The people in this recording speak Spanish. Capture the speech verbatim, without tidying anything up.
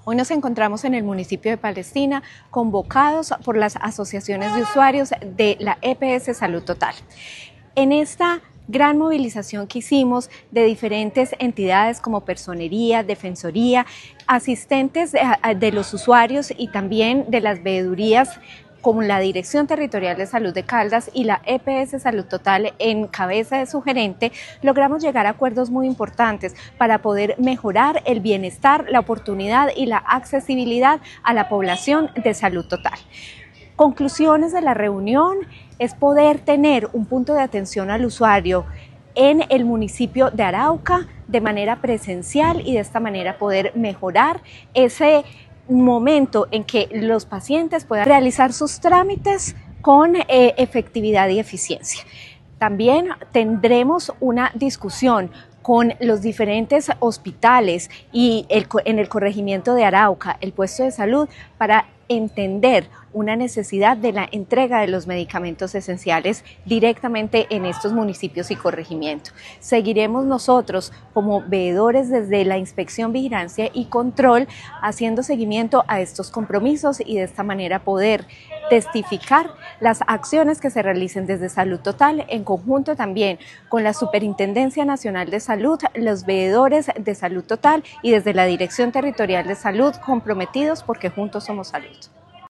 Hoy nos encontramos en el municipio de Palestina, convocados por las asociaciones de usuarios de la E P S Salud Total. En esta gran movilización que hicimos de diferentes entidades como Personería, Defensoría, asistentes de, de los usuarios y también de las veedurías como la Dirección Territorial de Salud de Caldas y la E P S Salud Total en cabeza de su gerente, logramos llegar a acuerdos muy importantes para poder mejorar el bienestar, la oportunidad y la accesibilidad a la población de salud total. Conclusiones de la reunión es poder tener un punto de atención al usuario en el municipio de Arauca de manera presencial y de esta manera poder mejorar ese momento en que los pacientes puedan realizar sus trámites con eh, efectividad y eficiencia. También tendremos una discusión con los diferentes hospitales y el, en el corregimiento de Arauca, el puesto de salud, para entender una necesidad de la entrega de los medicamentos esenciales directamente en estos municipios y corregimientos. Seguiremos nosotros como veedores desde la inspección, vigilancia y control haciendo seguimiento a estos compromisos y de esta manera poder testificar las acciones que se realicen desde Salud Total en conjunto también con la Superintendencia Nacional de Salud, los veedores de Salud Total y desde la Dirección Territorial de Salud comprometidos porque juntos somos salud.